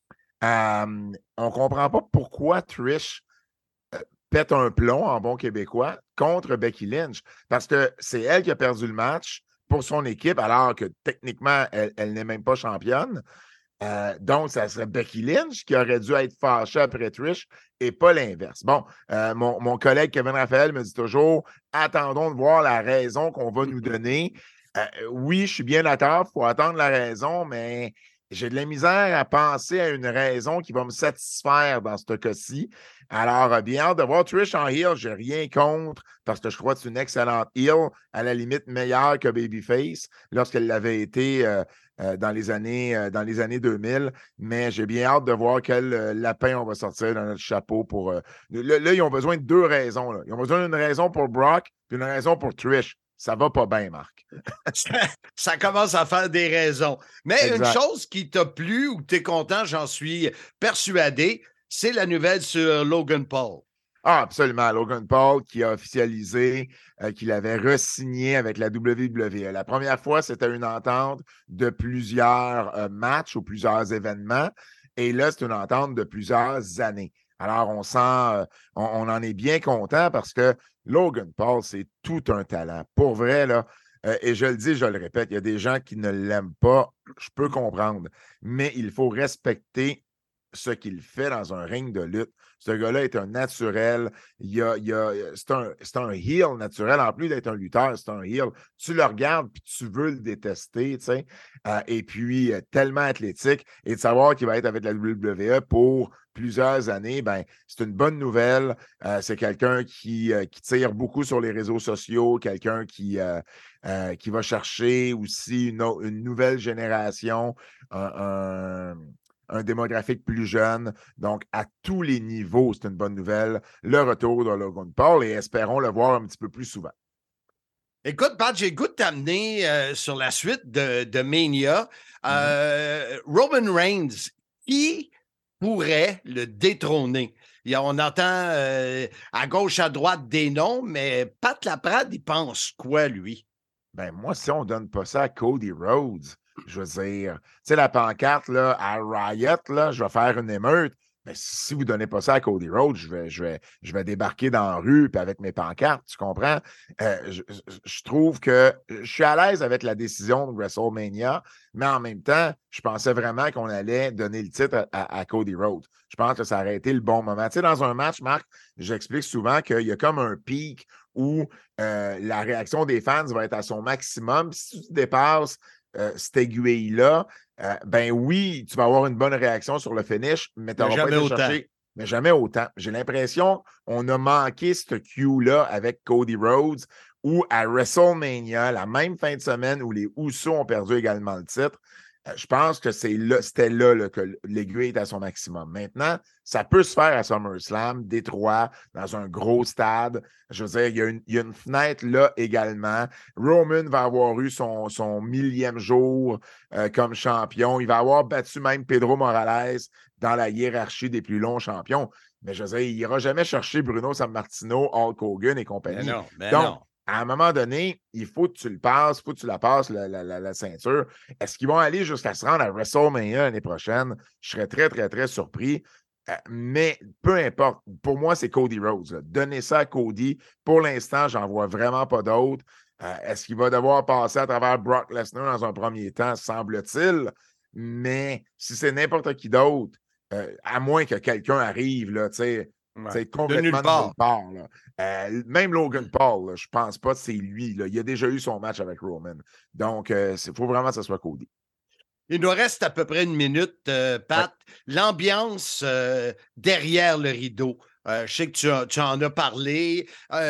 on ne comprend pas pourquoi Trish pète un plomb en bon québécois contre Becky Lynch. Parce que c'est elle qui a perdu le match pour son équipe, alors que techniquement, elle n'est même pas championne. Donc, ça serait Becky Lynch qui aurait dû être fâchée après Trish et pas l'inverse. Bon, mon collègue Kevin Raphaël me dit toujours, attendons de voir la raison qu'on va nous donner. Oui, je suis bien d'accord, il faut attendre la raison, mais j'ai de la misère à penser à une raison qui va me satisfaire dans ce cas-ci. Alors, bien hâte de voir Trish en heel, j'ai rien contre, parce que je crois que c'est une excellente heel, à la limite meilleure que Babyface, lorsqu'elle l'avait été dans les années 2000. Mais j'ai bien hâte de voir quel lapin on va sortir dans notre chapeau pour... Là, ils ont besoin de deux raisons. Là. Ils ont besoin d'une raison pour Brock et une raison pour Trish. Ça va pas bien, Marc. Ça commence à faire des raisons. Mais exact. Une chose qui t'a plu ou que tu es content, j'en suis persuadé, c'est la nouvelle sur Logan Paul. Ah, absolument. Logan Paul qui a officialisé qu'il avait re-signé avec la WWE. La première fois, c'était une entente de plusieurs matchs ou plusieurs événements. Et là, c'est une entente de plusieurs années. Alors, on en est bien content parce que Logan Paul, c'est tout un talent. Pour vrai, là, et je le dis, je le répète, il y a des gens qui ne l'aiment pas, je peux comprendre, mais il faut respecter ce qu'il fait dans un ring de lutte. Ce gars-là est un naturel. C'est un heel naturel. En plus d'être un lutteur, c'est un heel. Tu le regardes puis tu veux le détester, tu sais. Et puis, tellement athlétique. Et de savoir qu'il va être avec la WWE pour plusieurs années, ben, c'est une bonne nouvelle. C'est quelqu'un qui tire beaucoup sur les réseaux sociaux, quelqu'un qui va chercher aussi une nouvelle génération, un démographique plus jeune. Donc, à tous les niveaux, c'est une bonne nouvelle. Le retour de Logan Paul et espérons le voir un petit peu plus souvent. Écoute, Pat, j'ai le goût de t'amener sur la suite de Mania. Roman Reigns, qui pourrait le détrôner? On entend à gauche, à droite des noms, mais Pat Laprade, il pense quoi, lui? Ben moi, si on ne donne pas ça à Cody Rhodes, je veux dire, tu sais, la pancarte là, à Riot, là, je vais faire une émeute. Mais si vous ne donnez pas ça à Cody Rhodes, je vais débarquer dans la rue puis avec mes pancartes, tu comprends? Je trouve que je suis à l'aise avec la décision de WrestleMania, mais en même temps, je pensais vraiment qu'on allait donner le titre à Cody Rhodes. Je pense que ça aurait été le bon moment. Tu sais, dans un match, Marc, j'explique souvent qu'il y a comme un pic où la réaction des fans va être à son maximum. Si tu dépasses cette aiguille-là, ben oui, tu vas avoir une bonne réaction sur le finish, mais tu n'auras pas été chercher. Mais jamais autant. J'ai l'impression qu'on a manqué ce cue-là avec Cody Rhodes ou à WrestleMania, la même fin de semaine où les Usos ont perdu également le titre. Je pense que c'était là que l'aiguille est à son maximum. Maintenant, ça peut se faire à SummerSlam, Détroit, dans un gros stade. Je veux dire, il y a une fenêtre là également. Roman va avoir eu son 1000e jour comme champion. Il va avoir battu même Pedro Morales dans la hiérarchie des plus longs champions. Mais je veux dire, il n'ira jamais chercher Bruno Sammartino, Hulk Hogan et compagnie. Donc, à un moment donné, il faut que tu le passes, il faut que tu la passes, la ceinture. Est-ce qu'ils vont aller jusqu'à se rendre à WrestleMania l'année prochaine? Je serais très, très, très surpris. Mais peu importe. Pour moi, c'est Cody Rhodes. Là. Donnez ça à Cody. Pour l'instant, j'en vois vraiment pas d'autres. Est-ce qu'il va devoir passer à travers Brock Lesnar dans un premier temps? Semble-t-il. Mais si c'est n'importe qui d'autre, à moins que quelqu'un arrive, là, tu sais, c'est complètement de nulle part. Là. Même Logan Paul, là, je ne pense pas que c'est lui. Là. Il a déjà eu son match avec Roman. Donc, il faut vraiment que ce soit Cody. Il nous reste à peu près une minute, Pat. Ouais. L'ambiance derrière le rideau. Je sais que tu en as parlé.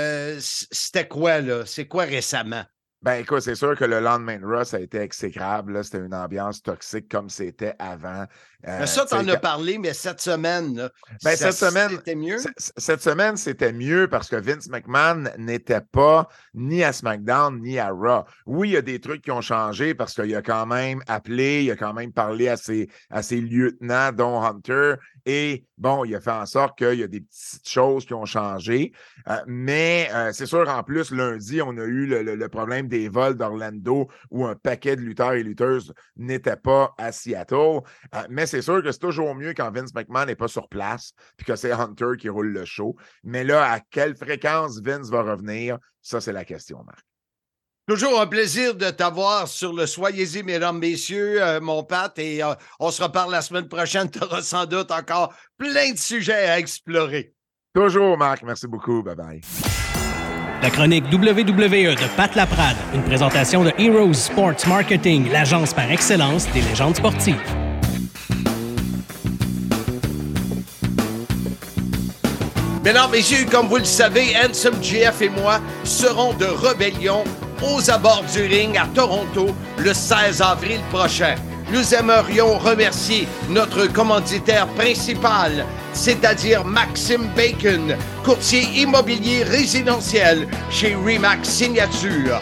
C'était quoi, là? C'est quoi récemment? Ben écoute, c'est sûr que le lendemain de Raw, ça a été exécrable. C'était une ambiance toxique comme c'était avant. Mais ça, tu en as parlé, mais cette semaine, là, c'était mieux? Cette semaine, c'était mieux parce que Vince McMahon n'était pas ni à SmackDown ni à Raw. Oui, il y a des trucs qui ont changé parce qu'il a quand même appelé, il a quand même parlé à ses lieutenants, dont Hunter. Et bon, il a fait en sorte qu'il y a des petites choses qui ont changé. Mais c'est sûr, en plus, lundi, on a eu le problème des vols d'Orlando où un paquet de lutteurs et lutteuses n'étaient pas à Seattle. Mais c'est sûr que c'est toujours mieux quand Vince McMahon n'est pas sur place puis que c'est Hunter qui roule le show. Mais là, à quelle fréquence Vince va revenir? Ça, c'est la question, Marc. Toujours un plaisir de t'avoir sur le Soyez-y, mesdames, messieurs, mon Pat, et on se reparle la semaine prochaine. Tu auras sans doute encore plein de sujets à explorer. Toujours, Marc. Merci beaucoup. Bye-bye. La chronique WWE de Pat Laprade, une présentation de Heroes Sports Marketing, l'agence par excellence des légendes sportives. Mesdames, messieurs, comme vous le savez, Handsome GF et moi serons de rébellion aux abords du ring à Toronto le 16 avril prochain. Nous aimerions remercier notre commanditaire principal, c'est-à-dire Maxime Bacon, courtier immobilier résidentiel chez Remax Signature,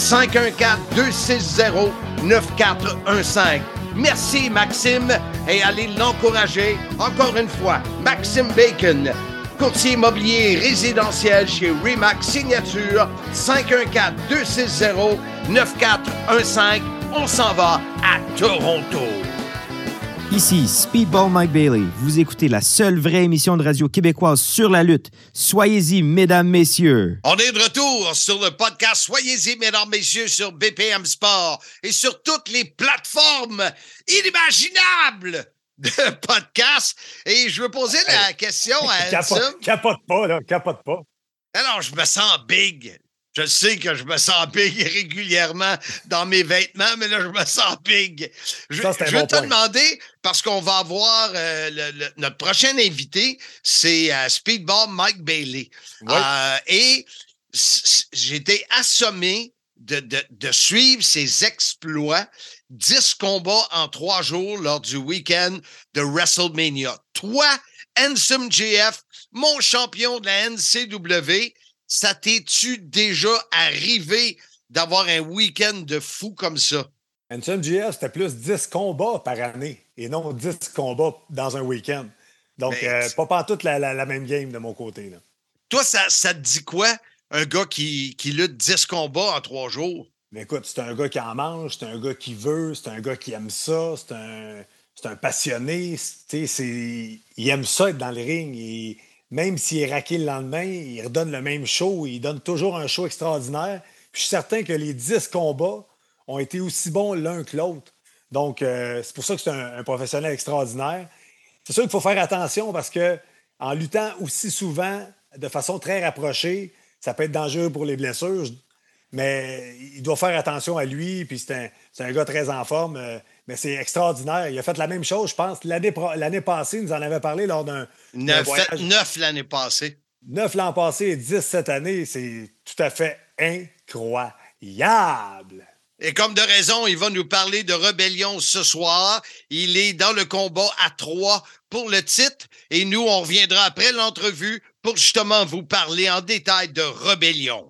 514-260-9415. Merci Maxime et allez l'encourager encore une fois. Maxime Bacon, courtier immobilier résidentiel chez Remax Signature, 514-260-9415. On s'en va à Toronto. Ici Speedball Mike Bailey. Vous écoutez la seule vraie émission de radio québécoise sur la lutte. Soyez-y, mesdames, messieurs. On est de retour sur le podcast Soyez-y, mesdames, messieurs, sur BPM Sport et sur toutes les plateformes inimaginables. de podcast. Et je veux poser la question à Handsome. Capote pas, là. Capote pas. Alors, je me sens big. Je sais que je me sens big régulièrement dans mes vêtements, mais là, je me sens big. Je veux te demander, parce qu'on va avoir notre prochain invité, c'est Speedball Mike Bailey. Oui. Et j'ai été assommé de suivre ses exploits. 10 combats en 3 jours lors du week-end de WrestleMania. Toi, Handsome JF, mon champion de la NCW, ça t'es-tu déjà arrivé d'avoir un week-end de fou comme ça? Handsome JF, c'était plus 10 combats par année et non 10 combats dans un week-end. Donc, pas pantoute la même game de mon côté. Là. Toi, ça te dit quoi, un gars qui lutte 10 combats en 3 jours? Mais écoute, c'est un gars qui en mange, c'est un gars qui veut, c'est un gars qui aime ça, c'est un passionné. Il aime ça être dans le ring. Et même s'il est raqué le lendemain, il redonne le même show. Il donne toujours un show extraordinaire. Puis je suis certain que les 10 combats ont été aussi bons l'un que l'autre. Donc, c'est pour ça que c'est un professionnel extraordinaire. C'est sûr qu'il faut faire attention parce qu'en luttant aussi souvent, de façon très rapprochée, ça peut être dangereux pour les blessures. Mais il doit faire attention à lui. Puis c'est un gars très en forme. Mais c'est extraordinaire. Il a fait la même chose, je pense. L'année passée, il nous en avait parlé lors d'un voyage. 9 l'année passée. 9 l'an passé et 10 cette année. C'est tout à fait incroyable. Et comme de raison, il va nous parler de rébellion ce soir. Il est dans le combat à 3 pour le titre. Et nous, on reviendra après l'entrevue pour justement vous parler en détail de rébellion.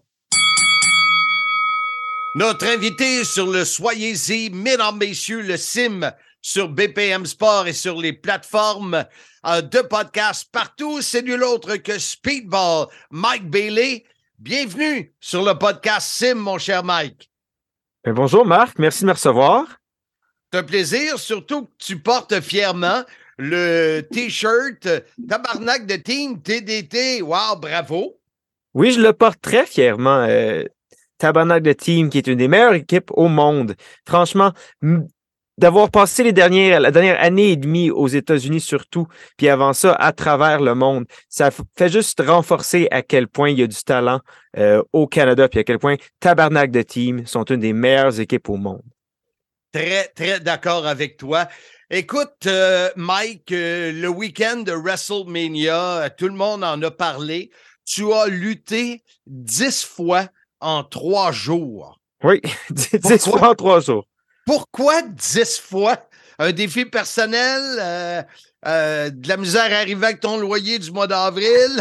Notre invité sur le Soyez-y, mesdames, messieurs, le CIM sur BPM Sport et sur les plateformes de podcast partout, c'est nul autre que Speedball Mike Bailey. Bienvenue sur le podcast CIM, mon cher Mike. Bonjour Marc, merci de me recevoir. C'est un plaisir, surtout que tu portes fièrement le T-shirt Tabarnak de Team TDT. Wow, bravo. Oui, je le porte très fièrement. Tabarnak de Team, qui est une des meilleures équipes au monde. Franchement, d'avoir passé la dernière année et demie aux États-Unis surtout, puis avant ça, à travers le monde, ça fait juste renforcer à quel point il y a du talent au Canada, puis à quel point Tabarnak de Team sont une des meilleures équipes au monde. Très, très d'accord avec toi. Écoute, Mike, le week-end de WrestleMania, tout le monde en a parlé. Tu as lutté 10 fois en 3 jours. Oui, 10 fois en 3 jours. Pourquoi 10 fois? Un défi personnel? De la misère à arriver avec ton loyer du mois d'avril?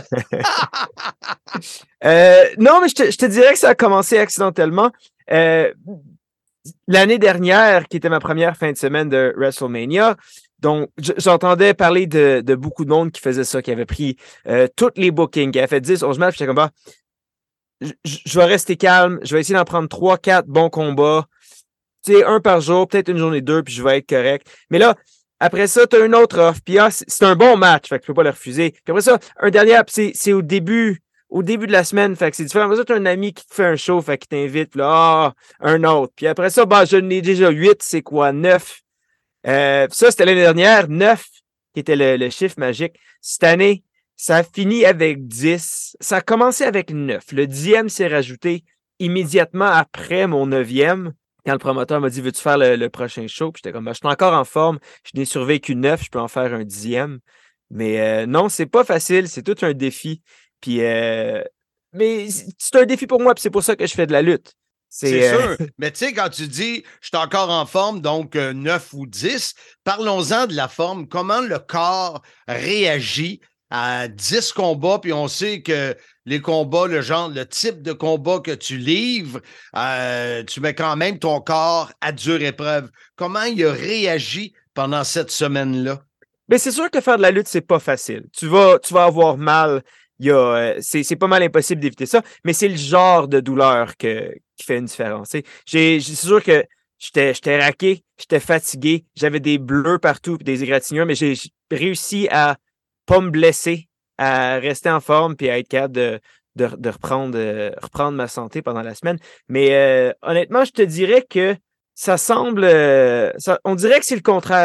Non, mais je te dirais que ça a commencé accidentellement. L'année dernière, qui était ma première fin de semaine de WrestleMania, donc j'entendais parler de beaucoup de monde qui faisait ça, qui avait pris tous les bookings, qui avait fait 10-11 matchs, j'étais comme je vais rester calme, je vais essayer d'en prendre 3-4 bons combats, tu sais, un par jour, peut-être une journée 2, puis je vais être correct. Mais là, après ça, tu as une autre offre, puis c'est un bon match, fait que tu peux pas le refuser. Puis après ça, un dernier, c'est au début de la semaine, fait que c'est différent. Après ça, tu as un ami qui te fait un show, fait qu'il t'invite, puis là, un autre. Puis après ça, je n'ai déjà 8, c'est quoi, 9? Ça, c'était l'année dernière, 9, qui était le chiffre magique. Cette année, ça a fini avec 10. Ça a commencé avec 9. Le 10e s'est rajouté immédiatement après mon 9e. Quand le promoteur m'a dit « Veux-tu faire le prochain show? » Puis j'étais comme « Je suis encore en forme. Je n'ai survécu 9. Je peux en faire un 10e. » Mais non, c'est pas facile. C'est tout un défi. Puis, mais c'est un défi pour moi. Puis c'est pour ça que je fais de la lutte. C'est sûr. Mais tu sais, quand tu dis « Je suis encore en forme, donc 9 ou 10 », parlons-en de la forme. Comment le corps réagit à 10 combats, puis on sait que les combats, le type de combat que tu livres, tu mets quand même ton corps à dure épreuve. Comment il a réagi pendant cette semaine-là? Bien, c'est sûr que faire de la lutte, c'est pas facile. Tu vas avoir mal. C'est pas mal impossible d'éviter ça, mais c'est le genre de douleur qui fait une différence. C'est sûr que j'étais raqué, j'étais fatigué, j'avais des bleus partout, des égratignures, mais j'ai réussi à pas me blesser, à rester en forme puis à être capable de reprendre ma santé pendant la semaine. Mais honnêtement, je te dirais que ça semble... on dirait que c'est le contraire, mais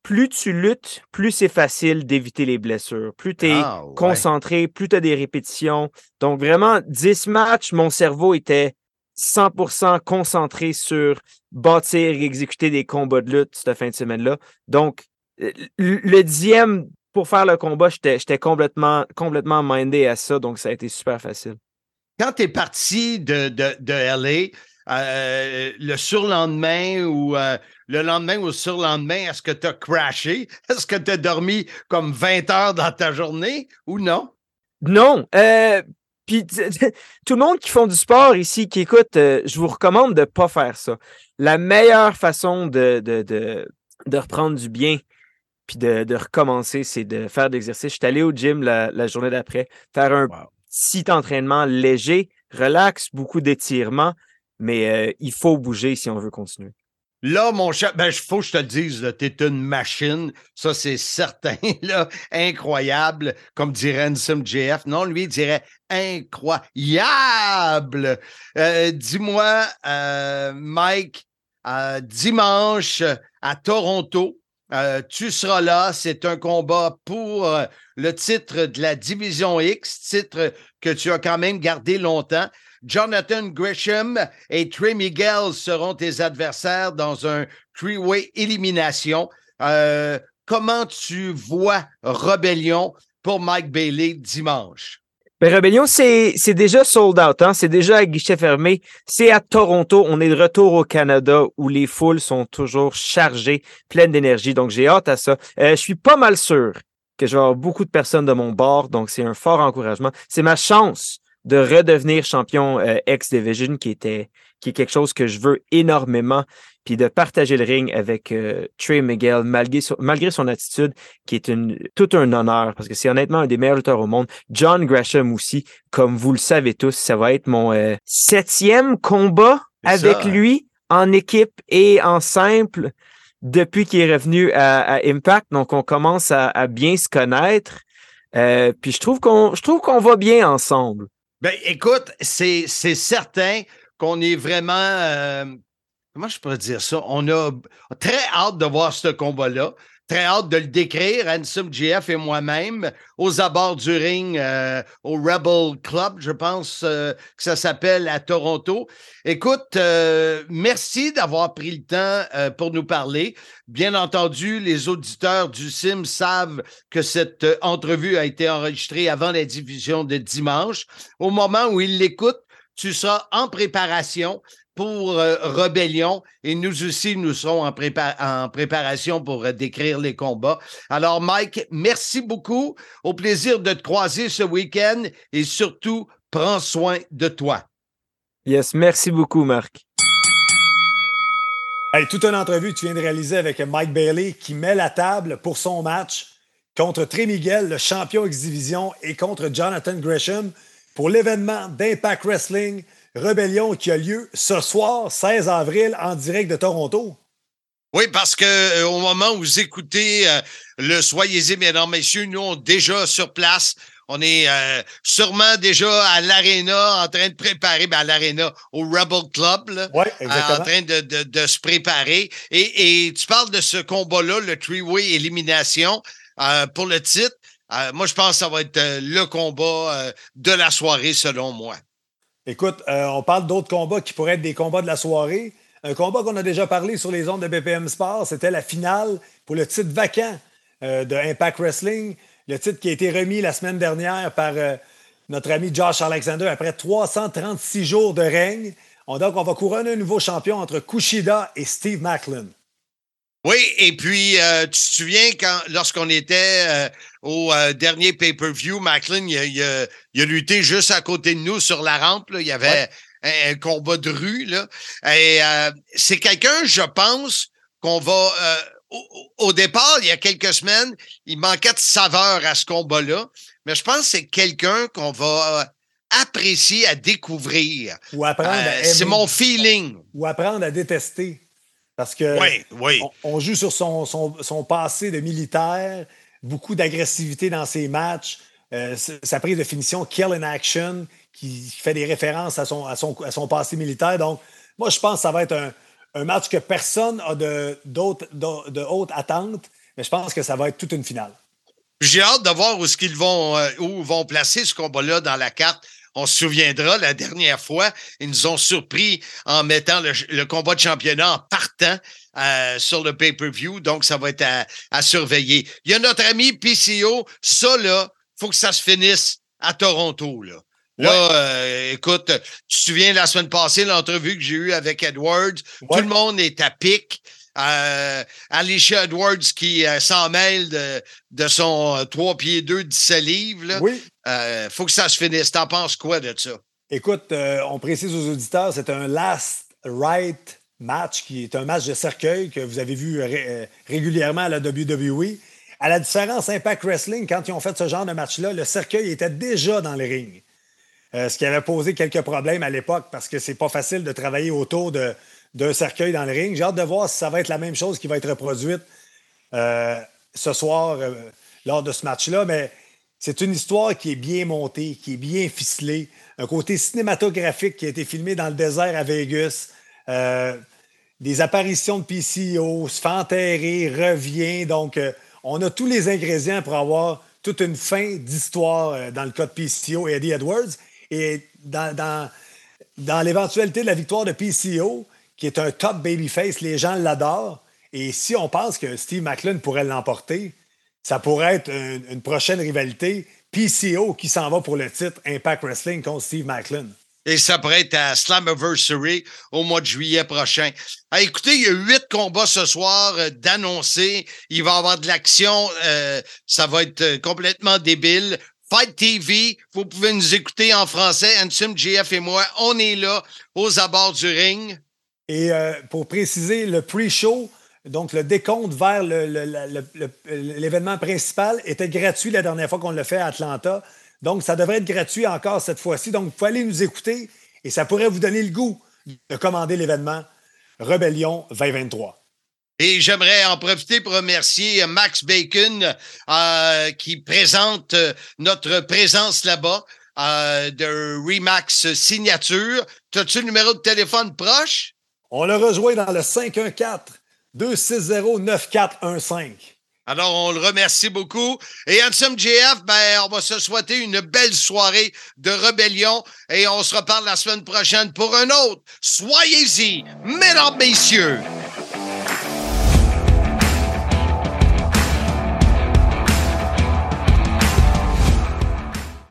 plus tu luttes, plus c'est facile d'éviter les blessures. Plus tu es concentré, plus tu as des répétitions. Donc, vraiment, 10 matchs, mon cerveau était 100% concentré sur bâtir et exécuter des combats de lutte cette fin de semaine-là. Donc, le 10e, pour faire le combat, j'étais complètement mindé à ça. Donc, ça a été super facile. Quand tu es parti de LA, le surlendemain ou le lendemain ou le surlendemain, est-ce que tu as crashé? Est-ce que tu as dormi comme 20 heures dans ta journée ou non? Non. Puis tout le monde qui font du sport ici, qui écoute, je vous recommande de ne pas faire ça. La meilleure façon de reprendre du bien puis de recommencer, c'est de faire de l'exercice. Je suis allé au gym la journée d'après, faire un petit entraînement léger, relax, beaucoup d'étirements, mais il faut bouger si on veut continuer. Là, mon cher, il faut que je te le dise, tu es une machine, ça c'est certain, là, incroyable, comme dirait Handsome JF. Non, lui, il dirait incroyable. Dis-moi, Mike, dimanche à Toronto, tu seras là, c'est un combat pour le titre de la Division X, titre que tu as quand même gardé longtemps. Jonathan Gresham et Trey Miguel seront tes adversaires dans un three-way élimination. Comment tu vois Rebellion pour Mike Bailey dimanche? Ben, Rebellion, c'est déjà sold out, hein? C'est déjà à guichet fermé. C'est à Toronto. On est de retour au Canada où les foules sont toujours chargées, pleines d'énergie. Donc, j'ai hâte à ça. Je suis pas mal sûr que je vais avoir beaucoup de personnes de mon bord. Donc, c'est un fort encouragement. C'est ma chance de redevenir champion X-Division, qui est quelque chose que je veux énormément, puis de partager le ring avec Trey Miguel, malgré son attitude, qui est tout un honneur, parce que c'est honnêtement un des meilleurs lutteurs au monde. John Gresham aussi, comme vous le savez tous, ça va être mon 7e combat avec lui en équipe et en simple depuis qu'il est revenu à Impact. Donc, on commence à bien se connaître. Puis je trouve qu'on va bien ensemble. Ben, écoute, c'est certain qu'on est vraiment, comment je pourrais dire ça? On a très hâte de voir ce combat-là, très hâte de le décrire, Handsome GF et moi-même, aux abords du ring, au Rebel Club, je pense que ça s'appelle à Toronto. Écoute, merci d'avoir pris le temps pour nous parler. Bien entendu, les auditeurs du CIM savent que cette entrevue a été enregistrée avant la diffusion de dimanche. Au moment où ils l'écoutent, tu seras en préparation pour Rebellion et nous aussi, nous serons en préparation pour décrire les combats. Alors, Mike, merci beaucoup. Au plaisir de te croiser ce week-end et surtout, prends soin de toi. Yes, merci beaucoup, Marc. Hey, toute une entrevue que tu viens de réaliser avec Mike Bailey qui met la table pour son match contre Trey Miguel, le champion X-Division, et contre Jonathan Gresham pour l'événement d'Impact Wrestling Rebellion qui a lieu ce soir, 16 avril, en direct de Toronto. Oui, parce que au moment où vous écoutez le Soyez-y, mesdames, messieurs, nous, on est déjà sur place. On est sûrement déjà à l'Arena en train de préparer, à l'Arena, au Rebel Club, là, en train de se préparer. Et tu parles de ce combat-là, le three-way élimination pour le titre. Moi, je pense que ça va être le combat de la soirée, selon moi. Écoute, on parle d'autres combats qui pourraient être des combats de la soirée. Un combat qu'on a déjà parlé sur les ondes de BPM Sport, c'était la finale pour le titre vacant de Impact Wrestling. Le titre qui a été remis la semaine dernière par notre ami Josh Alexander après 336 jours de règne. Donc, on va couronner un nouveau champion entre Kushida et Steve Maclin. Oui, et puis, tu te souviens lorsqu'on était au dernier pay-per-view, Maclin, il a lutté juste à côté de nous sur la rampe. Là. Il y avait un combat de rue. Là. Et c'est quelqu'un, je pense, qu'on va... au départ, il y a quelques semaines, il manquait de saveur à ce combat-là. Mais je pense que c'est quelqu'un qu'on va apprécier à découvrir. Ou apprendre à aimer. C'est mon feeling. Ou apprendre à détester. Parce que on joue sur son passé de militaire, beaucoup d'agressivité dans ses matchs, sa prise de finition Kill in Action, qui fait des références à son passé militaire. Donc, moi, je pense que ça va être un match que personne n'a de haute attente, mais je pense que ça va être toute une finale. J'ai hâte de voir où vont placer ce combat-là dans la carte. On se souviendra, la dernière fois, ils nous ont surpris en mettant le combat de championnat en partant sur le pay-per-view. Donc, ça va être à surveiller. Il y a notre ami PCO. Ça, là, il faut que ça se finisse à Toronto, là. Là, écoute, tu te souviens la semaine passée, l'entrevue que j'ai eue avec Edwards, tout le monde est à pic. Alicia Edwards qui s'en mêle de son 3 pieds 2, 17 livres. Là. Oui. Faut que ça se finisse. T'en penses quoi de ça? Écoute, on précise aux auditeurs, c'est un last right match qui est un match de cercueil que vous avez vu régulièrement à la WWE. À la différence Impact Wrestling, quand ils ont fait ce genre de match-là, le cercueil était déjà dans le ring. Ce qui avait posé quelques problèmes à l'époque parce que c'est pas facile de travailler autour d'un cercueil dans le ring. J'ai hâte de voir si ça va être la même chose qui va être reproduite ce soir lors de ce match-là. Mais c'est une histoire qui est bien montée, qui est bien ficelée. Un côté cinématographique qui a été filmé dans le désert à Vegas. Des apparitions de PCO, se fait enterrer, revient. Donc, on a tous les ingrédients pour avoir toute une fin d'histoire dans le cas de PCO et Eddie Edwards. Et dans l'éventualité de la victoire de PCO, qui est un top babyface, les gens l'adorent. Et si on pense que Steve Maclin pourrait l'emporter, ça pourrait être une prochaine rivalité. PCO qui s'en va pour le titre Impact Wrestling contre Steve Maclin. Et ça pourrait être à Slammiversary au mois de juillet prochain. Écoutez, il y a 8 combats ce soir d'annoncés. Il va y avoir de l'action. Ça va être complètement débile. Fight TV, vous pouvez nous écouter en français. Ansem, JF et moi, on est là aux abords du ring. Et pour préciser, le pre-show, donc le décompte vers l'événement principal, était gratuit la dernière fois qu'on l'a fait à Atlanta. Donc, ça devrait être gratuit encore cette fois-ci. Donc, vous pouvez aller nous écouter et ça pourrait vous donner le goût de commander l'événement Rebellion 2023. Et j'aimerais en profiter pour remercier Max Bacon qui présente notre présence là-bas de Remax Signature. As-tu le numéro de téléphone proche? On le rejoint dans le 514-260-9415. Alors, on le remercie beaucoup. Et Handsome JF, on va se souhaiter une belle soirée de rébellion et on se reparle la semaine prochaine pour un autre. Soyez-y, mesdames, messieurs!